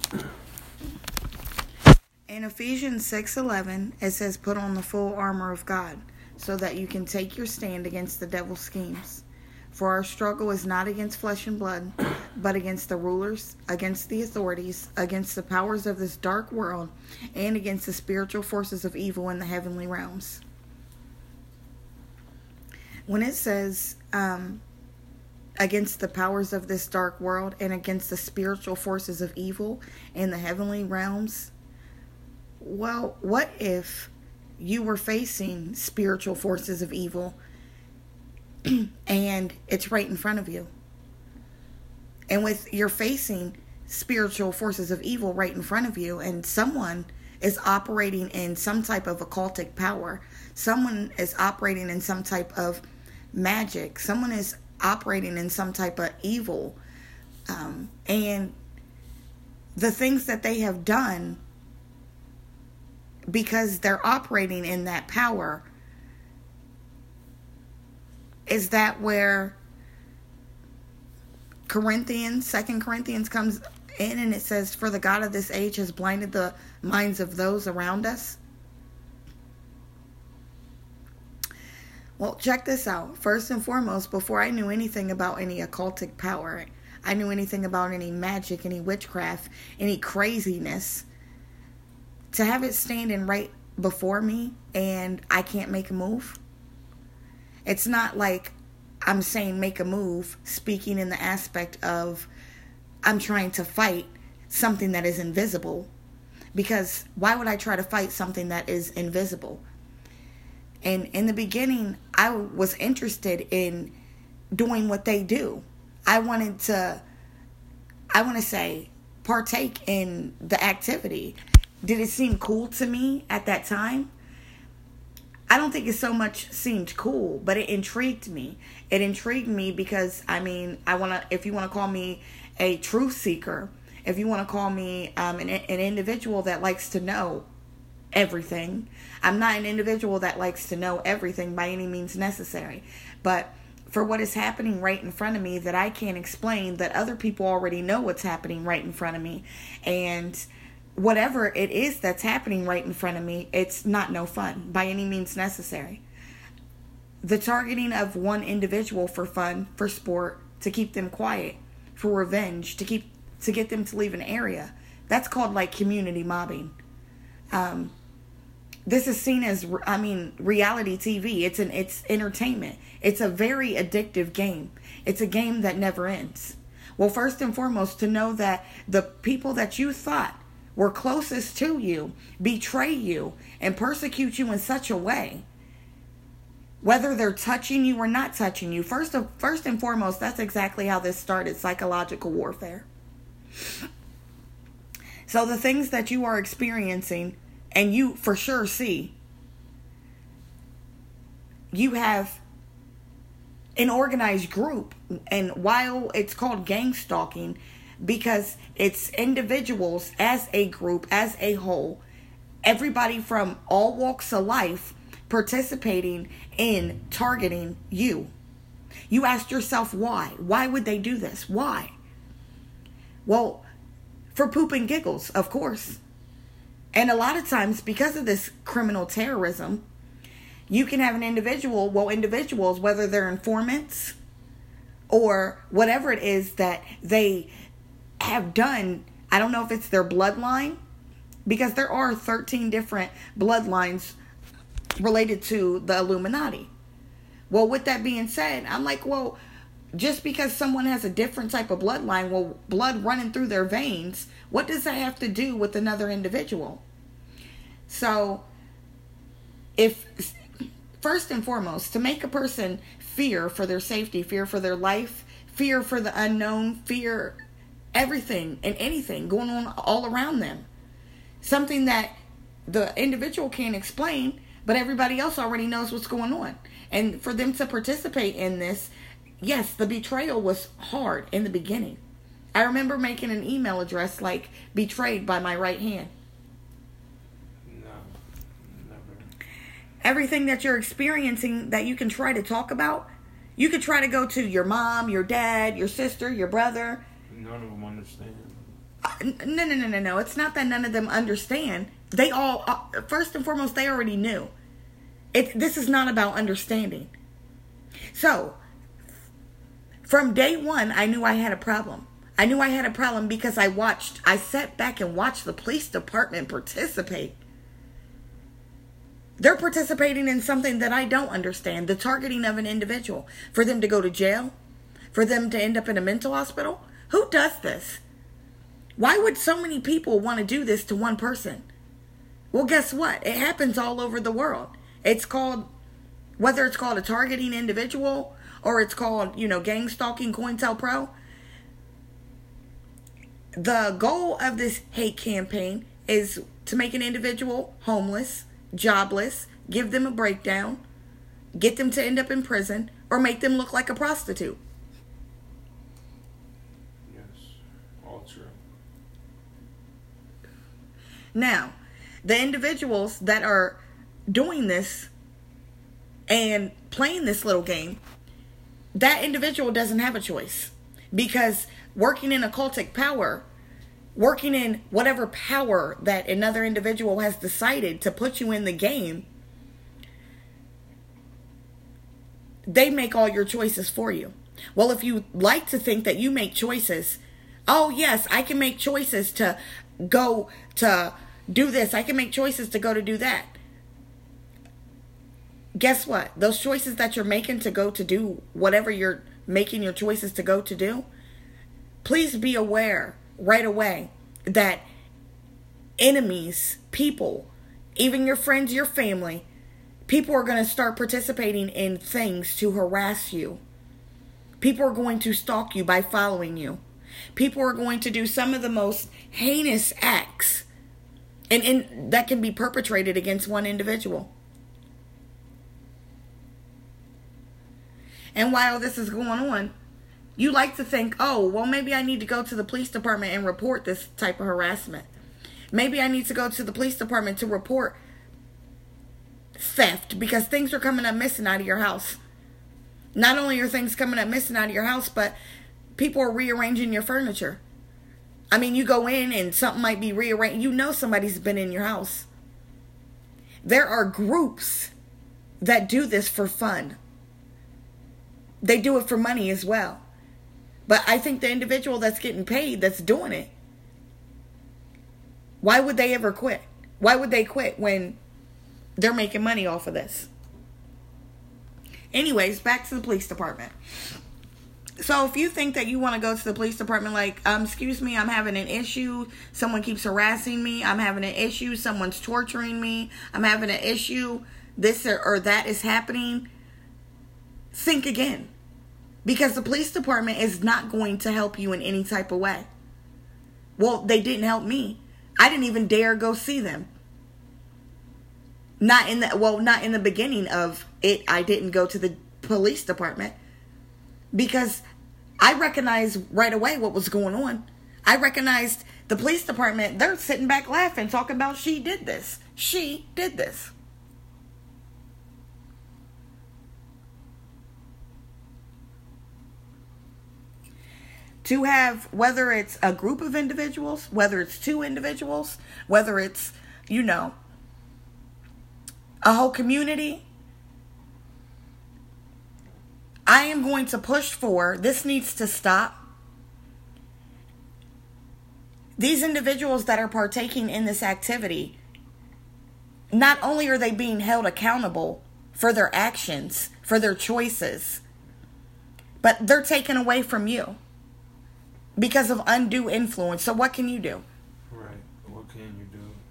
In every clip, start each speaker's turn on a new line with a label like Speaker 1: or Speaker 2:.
Speaker 1: In Ephesians 6:11, it says, "Put on the full armor of God, so that you can take your stand against the devil's schemes. For our struggle is not against flesh and blood, but against the rulers, against the authorities, against the powers of this dark world, and against the spiritual forces of evil in the heavenly realms." When it says against the powers of this dark world and against the spiritual forces of evil in the heavenly realms, well, what if you were facing spiritual forces of evil and it's right in front of you? And you're facing spiritual forces of evil right in front of you, and someone is operating in some type of occultic power. Someone is operating in some type of magic. Someone is operating in some type of evil. And the things that they have done, because they're operating in that power, is that where Second Corinthians comes in and it says, "For the God of this age has blinded the minds of those around us"? Well, check this out. First and foremost, before I knew anything about any occultic power, I knew anything about any magic, any witchcraft, any craziness, to have it standing right before me and I can't make a move. It's not like I'm saying make a move, speaking in the aspect of I'm trying to fight something that is invisible. Because why would I try to fight something that is invisible? And in the beginning, I was interested in doing what they do. I want to say, partake in the activity. Did it seem cool to me at that time? I don't think it so much seemed cool, but it intrigued me. It intrigued me because, if you want to call me a truth seeker, if you want to call me an individual that likes to know everything. I'm not an individual that likes to know everything by any means necessary. But for what is happening right in front of me that I can't explain, that other people already know what's happening right in front of me. And whatever it is that's happening right in front of me, it's not no fun by any means necessary. The targeting of one individual for fun, for sport, to keep them quiet, for revenge, to get them to leave an area, that's called like community mobbing. This is seen as, reality TV. It's entertainment. It's a very addictive game. It's a game that never ends. Well, first and foremost, to know that the people that you thought were closest to you betray you and persecute you in such a way, whether they're touching you or not touching you. First and foremost, that's exactly how this started, psychological warfare. So the things that you are experiencing, and you for sure see, you have an organized group. And while it's called gang stalking, because it's individuals as a group, as a whole, everybody from all walks of life participating in targeting you. You asked yourself why? Why would they do this? Why? Well, for poop and giggles, of course. And a lot of times, because of this criminal terrorism, you can have individuals, whether they're informants or whatever it is that they have done. I don't know if it's their bloodline, because there are 13 different bloodlines related to the Illuminati. Well, with that being said, I'm like, well, just because someone has a different type of bloodline, blood running through their veins, what does that have to do with another individual? So, if first and foremost, to make a person fear for their safety, fear for their life, fear for the unknown, fear everything and anything going on all around them, something that the individual can't explain, but everybody else already knows what's going on. And for them to participate in this, yes, the betrayal was hard in the beginning. I remember making an email address like betrayed by my right hand.
Speaker 2: No, never.
Speaker 1: Everything that you're experiencing that you can try to talk about, you could try to go to your mom, your dad, your sister, your brother.
Speaker 2: None of them understand.
Speaker 1: No. It's not that none of them understand. They all, first and foremost, they already knew. This is not about understanding. So, from day one, I knew I had a problem. I knew I had a problem because I sat back and watched the police department participate. They're participating in something that I don't understand. The targeting of an individual. For them to go to jail. For them to end up in a mental hospital. Who does this? Why would so many people want to do this to one person? Well, guess what? It happens all over the world. It's called, whether it's called a targeting individual or it's called, gang stalking, COINTELPRO. The goal of this hate campaign is to make an individual homeless, jobless, give them a breakdown, get them to end up in prison, or make them look like a prostitute.
Speaker 2: Yes, all true.
Speaker 1: Now, the individuals that are doing this and playing this little game, that individual doesn't have a choice. Because working in occultic power, working in whatever power that another individual has decided to put you in the game, they make all your choices for you. Well, if you like to think that you make choices, oh yes, I can make choices to go to do this. I can make choices to go to do that. Guess what? Those choices that you're making to go to do whatever you're making your choices to go to do, please be aware right away that enemies, people, even your friends, your family, people are going to start participating in things to harass you. People are going to stalk you by following you. People are going to do some of the most heinous acts and that can be perpetrated against one individual. And while this is going on, you like to think, oh, well, maybe I need to go to the police department and report this type of harassment. Maybe I need to go to the police department to report theft because things are coming up missing out of your house. Not only are things coming up missing out of your house, but people are rearranging your furniture. I mean, you go in and something might be rearranged. You know somebody's been in your house. There are groups that do this for fun. They do it for money as well. But I think the individual that's getting paid, that's doing it, why would they ever quit? Why would they quit when they're making money off of this? Anyways, back to the police department. So if you think that you want to go to the police department like, excuse me, I'm having an issue. Someone keeps harassing me. I'm having an issue. Someone's torturing me. I'm having an issue. This or that is happening. Think again. Because the police department is not going to help you in any type of way. Well, they didn't help me. I didn't even dare go see them. Not in the beginning of it. I didn't go to the police department because I recognized right away what was going on. I recognized the police department. They're sitting back laughing, talking about she did this. She did this. To have, whether it's a group of individuals, whether it's two individuals, whether it's, a whole community, I am going to push for, this needs to stop. These individuals that are partaking in this activity, not only are they being held accountable for their actions, for their choices, but they're taken away from you. Because of undue influence. So what can you do?
Speaker 2: Right. What can you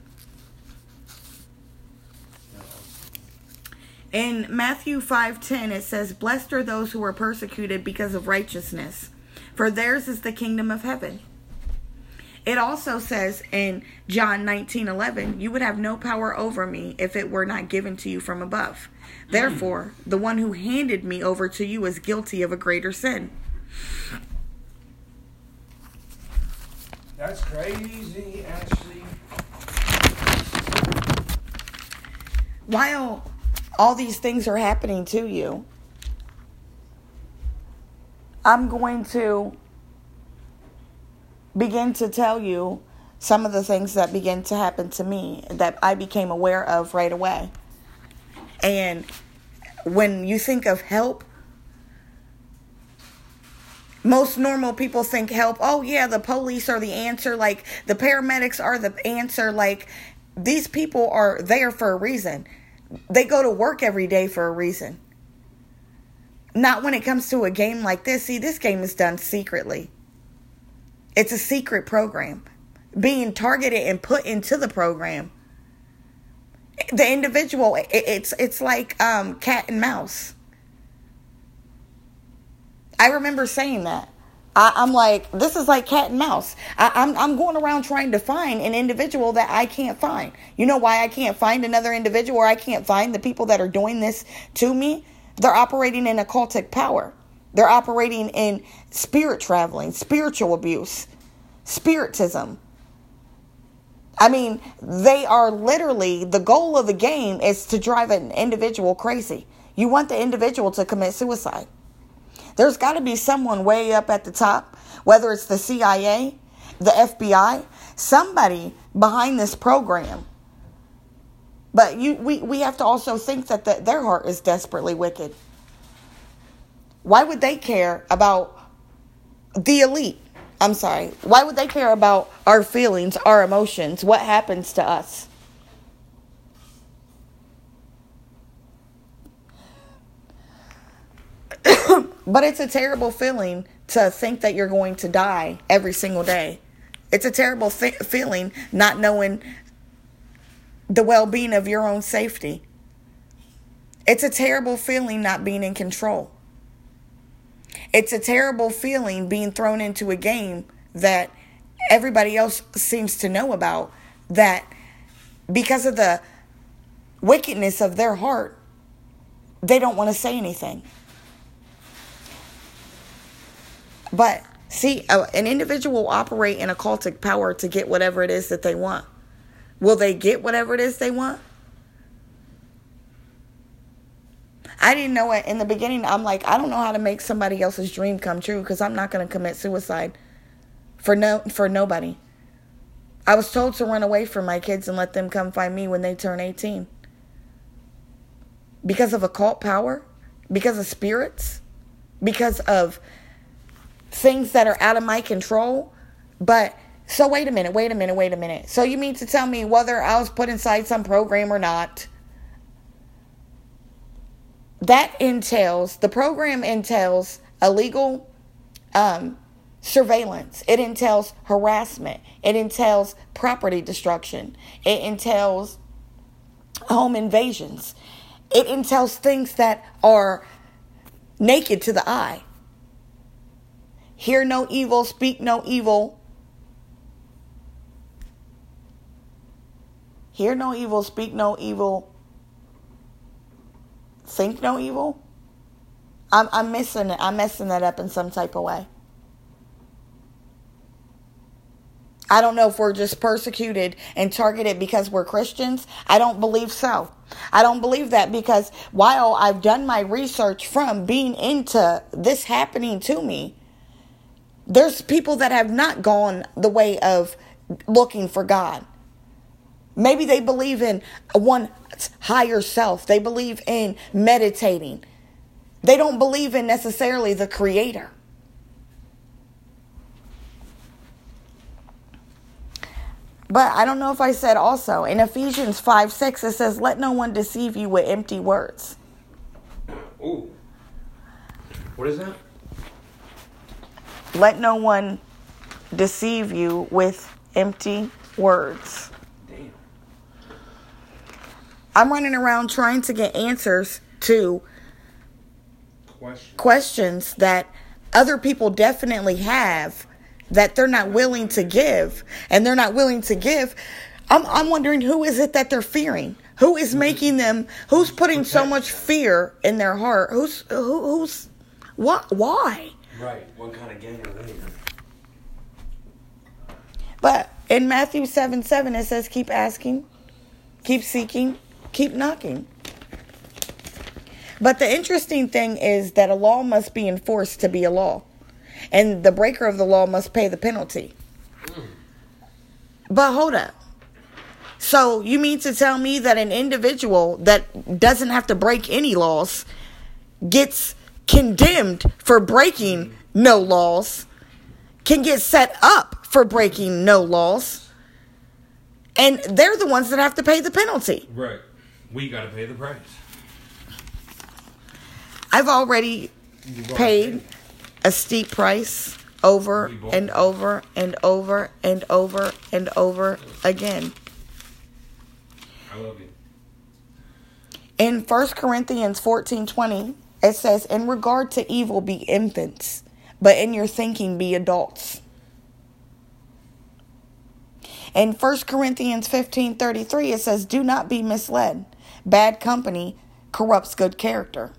Speaker 2: do?
Speaker 1: In Matthew 5:10 it says, "Blessed are those who are persecuted because of righteousness, for theirs is the kingdom of heaven." It also says in John 19:11, "You would have no power over me if it were not given to you from above. Therefore, the one who handed me over to you is guilty of a greater sin."
Speaker 2: That's crazy, Ashley.
Speaker 1: While all these things are happening to you, I'm going to begin to tell you some of the things that begin to happen to me that I became aware of right away. And when you think of help, most normal people think help, oh yeah, the police are the answer, like the paramedics are the answer, like these people are there for a reason. They go to work every day for a reason. Not when it comes to a game like this. See, this game is done secretly. It's a secret program being targeted and put into the program. The individual, it's like cat and mouse. I remember saying that. I'm like, this is like cat and mouse. I'm going around trying to find an individual that I can't find. You know why I can't find another individual, or I can't find the people that are doing this to me? They're operating in occultic power. They're operating in spirit traveling, spiritual abuse, spiritism. I mean, they are literally, the goal of the game is to drive an individual crazy. You want the individual to commit suicide. There's got to be someone way up at the top, whether it's the CIA, the FBI, somebody behind this program. But we have to also think that their heart is desperately wicked. Why would they care about the elite? I'm sorry. Why would they care about our feelings, our emotions, what happens to us? But it's a terrible feeling to think that you're going to die every single day. It's a terrible feeling not knowing the well-being of your own safety. It's a terrible feeling not being in control. It's a terrible feeling being thrown into a game that everybody else seems to know about, that because of the wickedness of their heart, they don't want to say anything. But see, an individual will operate in occultic power to get whatever it is that they want. Will they get whatever it is they want? I didn't know it in the beginning. I'm like, I don't know how to make somebody else's dream come true, because I'm not going to commit suicide for nobody. I was told to run away from my kids and let them come find me when they turn 18. Because of occult power, because of spirits, because of things that are out of my control. But so wait a minute. So you mean to tell me whether I was put inside some program or not, the program entails illegal surveillance. It entails harassment. It entails property destruction. It entails home invasions. It entails things that are naked to the eye. Hear no evil, speak no evil. Hear no evil, speak no evil. Think no evil. I'm missing it. I'm messing that up in some type of way. I don't know if we're just persecuted and targeted because we're Christians. I don't believe so. I don't believe that, because while I've done my research from being into this happening to me, there's people that have not gone the way of looking for God. Maybe they believe in one higher self. They believe in meditating. They don't believe in necessarily the Creator. But I don't know if I said also, in Ephesians 5:6, it says, let no one deceive you with empty words.
Speaker 2: Ooh. What is that?
Speaker 1: Let no one deceive you with empty words.
Speaker 2: Damn.
Speaker 1: I'm running around trying to get answers to questions that other people definitely have that they're not willing to give. And they're not willing to give. I'm wondering, who is it that they're fearing? Who is making them, who's putting so much fear in their heart? Why?
Speaker 2: Right. What kind of gang are they in?
Speaker 1: But in Matthew 7:7, it says, keep asking, keep seeking, keep knocking. But the interesting thing is that a law must be enforced to be a law. And the breaker of the law must pay the penalty. But hold up. So you mean to tell me that an individual that doesn't have to break any laws gets condemned for breaking no laws, can get set up for breaking no laws, and they're the ones that have to pay the penalty?
Speaker 2: Right. We got to pay the price.
Speaker 1: I've already paid a steep price over and over and over and over and over again.
Speaker 2: I love you.
Speaker 1: In 1 Corinthians 14:20, it says, in regard to evil, be infants, but in your thinking, be adults. In 1 Corinthians 15:33, it says, do not be misled. Bad company corrupts good character.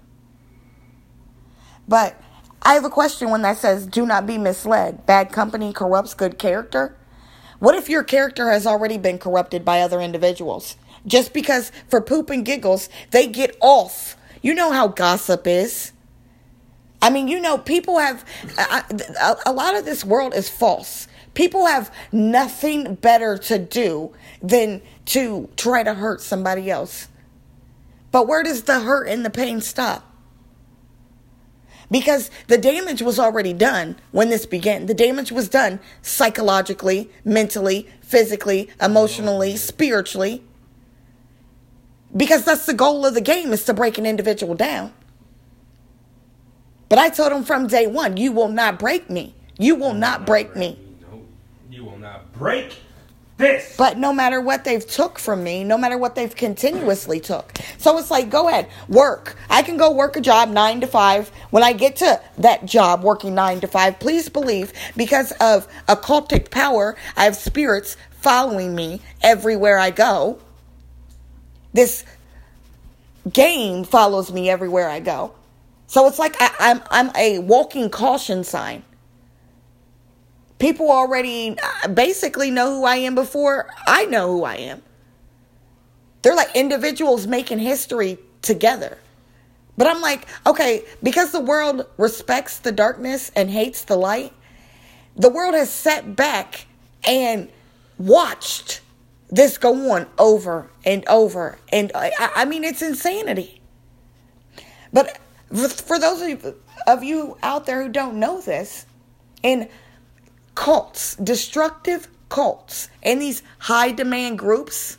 Speaker 1: But I have a question when that says, do not be misled. Bad company corrupts good character. What if your character has already been corrupted by other individuals? Just because for poop and giggles, they get off. You know how gossip is. I mean, you know, people have, a lot of this world is false. People have nothing better to do than to try to hurt somebody else. But where does the hurt and the pain stop? Because the damage was already done when this began. The damage was done psychologically, mentally, physically, emotionally, spiritually. Because that's the goal of the game, is to break an individual down. But I told him from day one, you will not break me. You will not break me.
Speaker 2: No, you will not break this.
Speaker 1: But no matter what they've took from me, no matter what they've continuously took. So it's like, go ahead, work. I can go work a job 9 to 5. When I get to that job working 9 to 5, please believe, because of occultic power, I have spirits following me everywhere I go. This game follows me everywhere I go. So it's like I'm a walking caution sign. People already basically know who I am before I know who I am. They're like individuals making history together. But I'm like, okay, because the world respects the darkness and hates the light, the world has sat back and watched this go on over and over. And I mean, it's insanity. But for those of you out there who don't know this, in cults, destructive cults, and these high demand groups,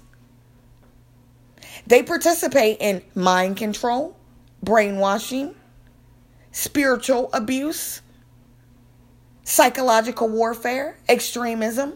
Speaker 1: they participate in mind control, brainwashing, spiritual abuse, psychological warfare, extremism,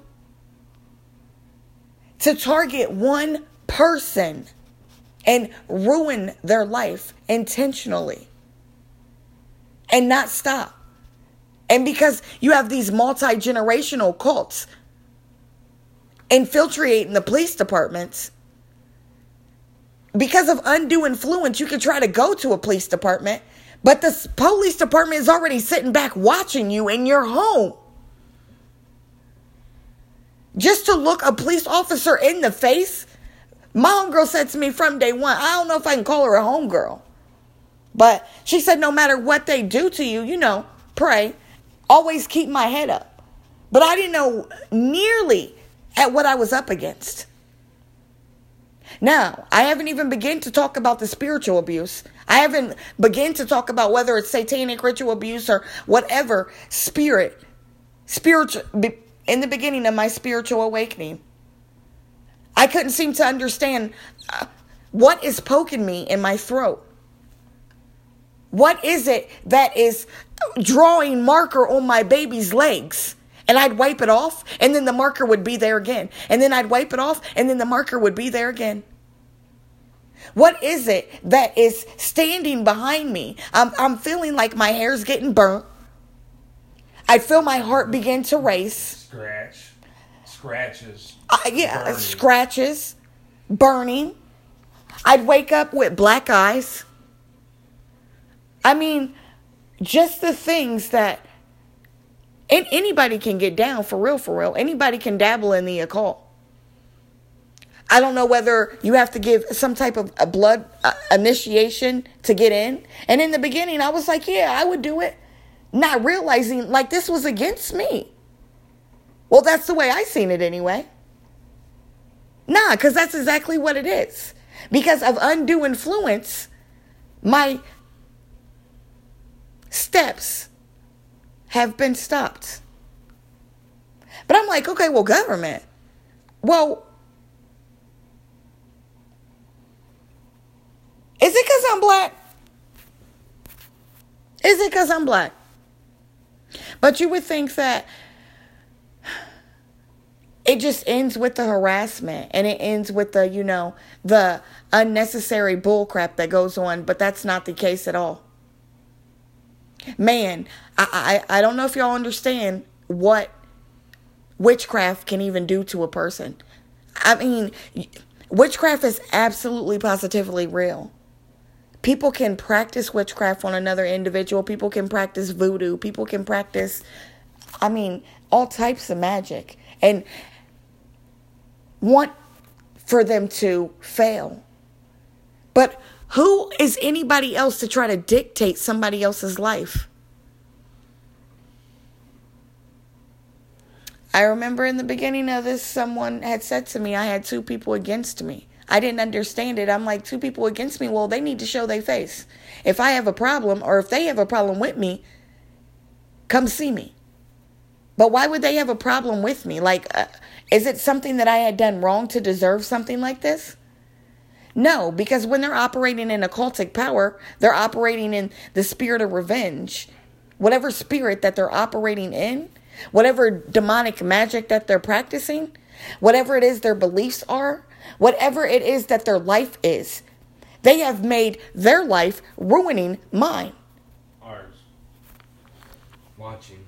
Speaker 1: to target one person and ruin their life intentionally and not stop. And because you have these multi-generational cults infiltrating the police departments, because of undue influence, you can try to go to a police department, but the police department is already sitting back watching you in your home. Just to look a police officer in the face. My homegirl said to me from day one, I don't know if I can call her a homegirl, but she said, no matter what they do to you, you know, pray, always keep my head up. But I didn't know nearly at what I was up against. Now, I haven't even begun to talk about the spiritual abuse. I haven't begun to talk about whether it's satanic ritual abuse or whatever spiritual, in the beginning of my spiritual awakening. I couldn't seem to understand what is poking me in my throat. What is it that is drawing marker on my baby's legs? And I'd wipe it off, and then the marker would be there again. And then I'd wipe it off, and then the marker would be there again. What is it that is standing behind me? I'm feeling like my hair's getting burnt. I feel my heart begin to race.
Speaker 2: Scratches.
Speaker 1: Burning. Scratches. Burning. I'd wake up with black eyes. I mean, just the things that anybody can get down, for real. Anybody can dabble in the occult. I don't know whether you have to give some type of a blood initiation to get in. And in the beginning, I was like, yeah, I would do it. Not realizing like this was against me. Well, that's the way I seen it anyway. Nah, because that's exactly what it is. Because of undue influence, my steps have been stopped. But I'm like, okay, well, government. Well, is it because I'm black? Is it because I'm black? But you would think that it just ends with the harassment and it ends with the, the unnecessary bullcrap that goes on. But that's not the case at all. Man, I don't know if y'all understand what witchcraft can even do to a person. I mean, witchcraft is absolutely positively real. People can practice witchcraft on another individual. People can practice voodoo. People can practice, all types of magic. And want for them to fail. But who is anybody else to try to dictate somebody else's life? I remember in the beginning of this, someone had said to me, I had 2 people against me. I didn't understand it. I'm like, 2 people against me? Well, they need to show their face. If I have a problem or if they have a problem with me, come see me. But why would they have a problem with me? Like, is it something that I had done wrong to deserve something like this? No, because when they're operating in occultic power, they're operating in the spirit of revenge. Whatever spirit that they're operating in, whatever demonic magic that they're practicing, whatever it is their beliefs are, whatever it is that their life is, they have made their life ruining mine.
Speaker 2: Ours. Watching.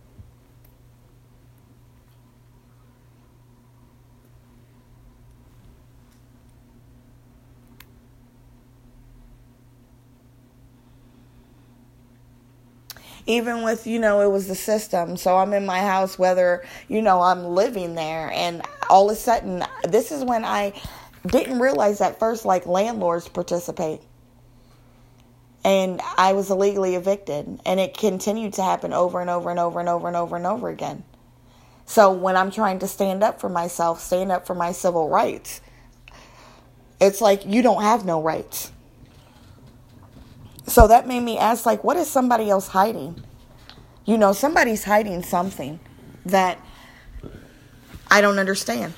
Speaker 1: Even with, it was the system. So I'm in my house, whether, I'm living there. And all of a sudden, this is when I didn't realize at first, like, landlords participate. And I was illegally evicted. And it continued to happen over and over and over and over and over and over again. So when I'm trying to stand up for myself, stand up for my civil rights, it's like, you don't have no rights. So that made me ask, like, what is somebody else hiding? Somebody's hiding something that I don't understand.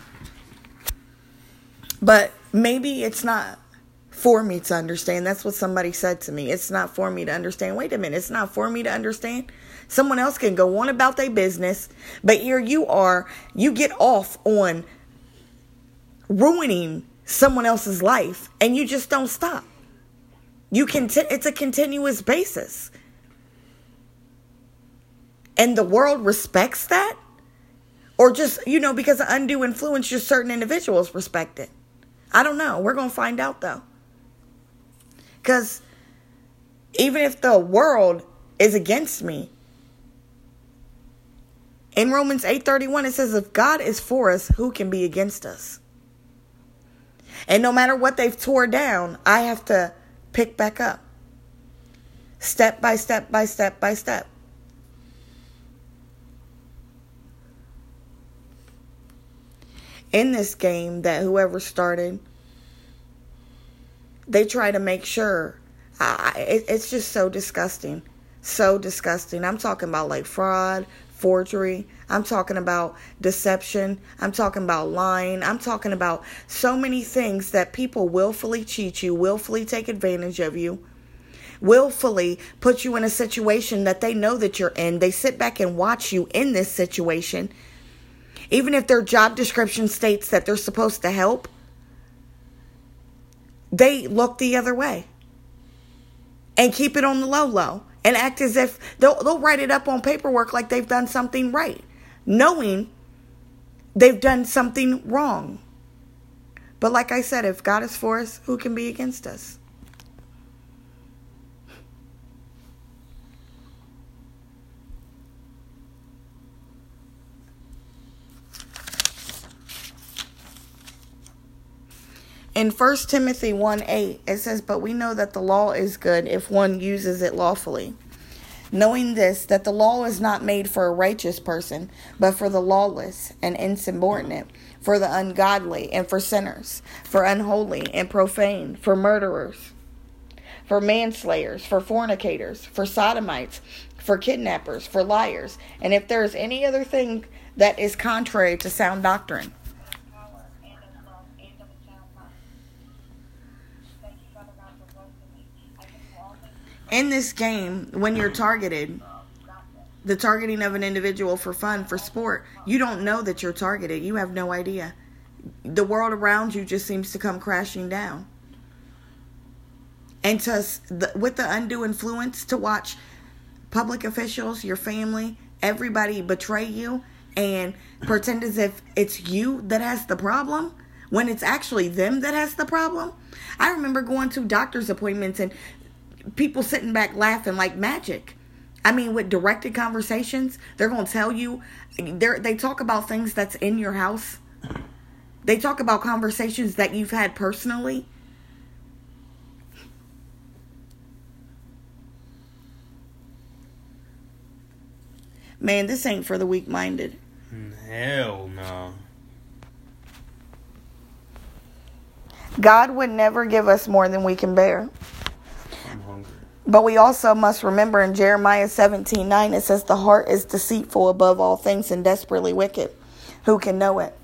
Speaker 1: But maybe it's not for me to understand. That's what somebody said to me. It's not for me to understand. Wait a minute. It's not for me to understand. Someone else can go on about their business. But here you are. You get off on ruining someone else's life. And you just don't stop. It's a continuous basis. And the world respects that? Or just, because of undue influence, just certain individuals respect it. I don't know. We're going to find out, though. Because even if the world is against me, in Romans 8:31, it says, if God is for us, who can be against us? And no matter what they've tore down, I have to pick back up. Step by step by step by step. In this game that whoever started, they try to make sure. It's just so disgusting. So disgusting. I'm talking about like fraud, forgery. I'm talking about deception. I'm talking about lying. I'm talking about so many things that people willfully cheat you, willfully take advantage of you, willfully put you in a situation that they know that you're in. They sit back and watch you in this situation. Even if their job description states that they're supposed to help, they look the other way and keep it on the low and act as if they'll write it up on paperwork like they've done something right, knowing they've done something wrong. But like I said, if God is for us, who can be against us? In 1 Timothy 1:8, it says, but we know that the law is good if one uses it lawfully. knowing this, that the law is not made for a righteous person, but for the lawless and insubordinate, for the ungodly and for sinners, for unholy and profane, for murderers, for manslayers, for fornicators, for sodomites, for kidnappers, for liars, and if there is any other thing that is contrary to sound doctrine. In this game, when you're targeted, the targeting of an individual for fun, for sport, you don't know that you're targeted. You have no idea. The world around you just seems to come crashing down. And with the undue influence to watch public officials, your family, everybody betray you and pretend as if it's you that has the problem when it's actually them that has the problem. I remember going to doctor's appointments and people sitting back laughing like magic. I mean, with directed conversations, they're going to tell you, they talk about things that's in your house. They talk about conversations that you've had personally. Man, this ain't for the weak-minded.
Speaker 3: Hell no.
Speaker 1: God would never give us more than we can bear.
Speaker 3: I'm hungry.
Speaker 1: But we also must remember in Jeremiah 17:9, it says, the heart is deceitful above all things and desperately wicked. Who can know it?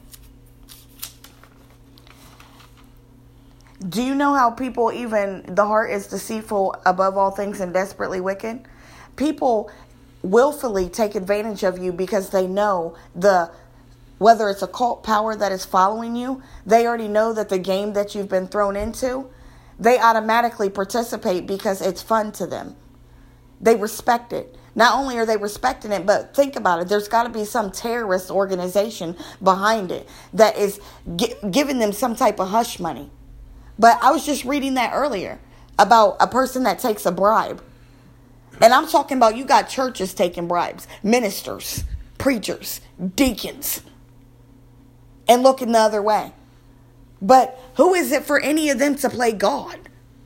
Speaker 1: Do you know how people the heart is deceitful above all things and desperately wicked? People willfully take advantage of you because they know whether it's a cult power that is following you, they already know that the game that you've been thrown into, they automatically participate because it's fun to them. They respect it. Not only are they respecting it, but think about it. There's got to be some terrorist organization behind it that is giving them some type of hush money. But I was just reading that earlier about a person that takes a bribe. And I'm talking about you got churches taking bribes, ministers, preachers, deacons, and looking the other way. But who is it for any of them to play God?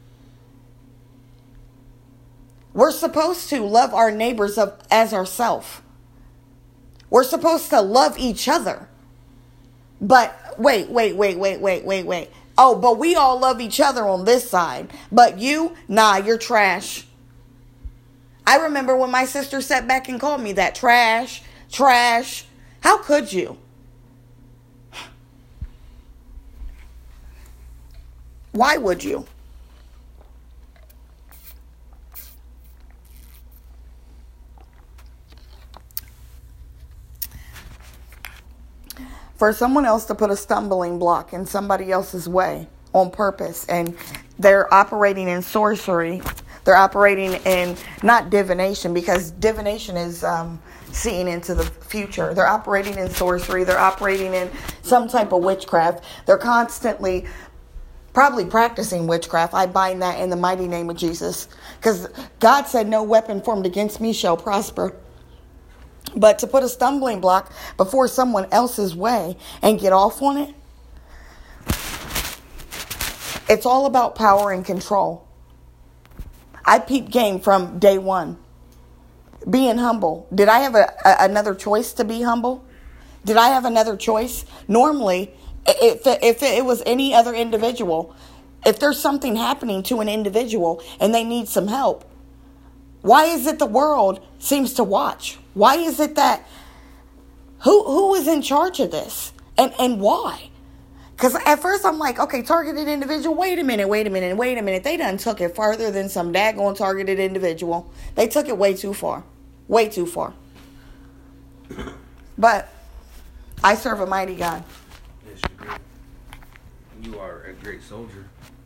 Speaker 1: We're supposed to love our neighbors as ourselves. We're supposed to love each other. But wait. Oh, but we all love each other on this side. But you, nah, you're trash. I remember when my sister sat back and called me that. Trash. How could you? Why would you? For someone else to put a stumbling block in somebody else's way on purpose, and they're operating in sorcery. They're operating in not divination, because divination is seeing into the future. They're operating in sorcery. They're operating in some type of witchcraft. They're constantly probably practicing witchcraft. I bind that in the mighty name of Jesus, because God said no weapon formed against me shall prosper. But to put a stumbling block before someone else's way and get off on it, it's all about power and control. I peeped game from day one. Being humble. Did I have another choice to be humble? Did I have another choice? Normally, if it was any other individual, if there's something happening to an individual and they need some help, why is it the world seems to watch? Why is it that who is in charge of this? And why? Because at first I'm like, okay, targeted individual, wait a minute. They done took it further than some daggone targeted individual. They took it way too far. Way too far. But I serve a mighty God.
Speaker 3: Yes, you do. You are a great soldier.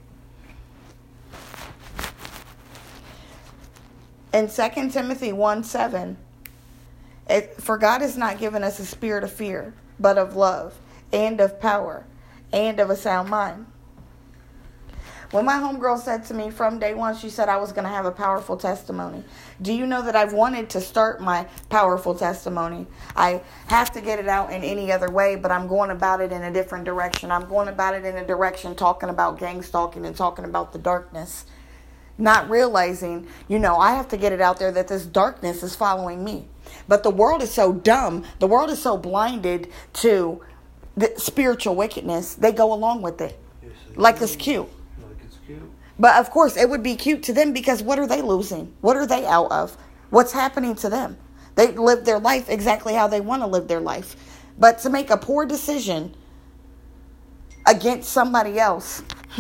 Speaker 1: In 2 Timothy 1:7, for God has not given us a spirit of fear, but of love and of power and of a sound mind. When my homegirl said to me from day one, she said I was going to have a powerful testimony. Do you know that I've wanted to start my powerful testimony? I have to get it out in any other way, but I'm going about it in a different direction. I'm going about it in a direction talking about gang stalking and talking about the darkness. not realizing, I have to get it out there that this darkness is following me. But the world is so dumb. The world is so blinded to the spiritual wickedness. They go along with it.
Speaker 4: Yes,
Speaker 1: Like it's cute.
Speaker 4: Like it's cute.
Speaker 1: But of course, it would be cute to them because what are they losing? What are they out of? What's happening to them? They live their life exactly how they want to live their life. But to make a poor decision against somebody else,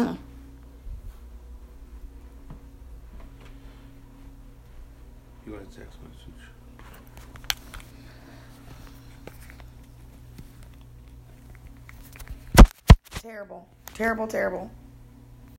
Speaker 4: You got a text message.
Speaker 1: Terrible. Terrible, terrible.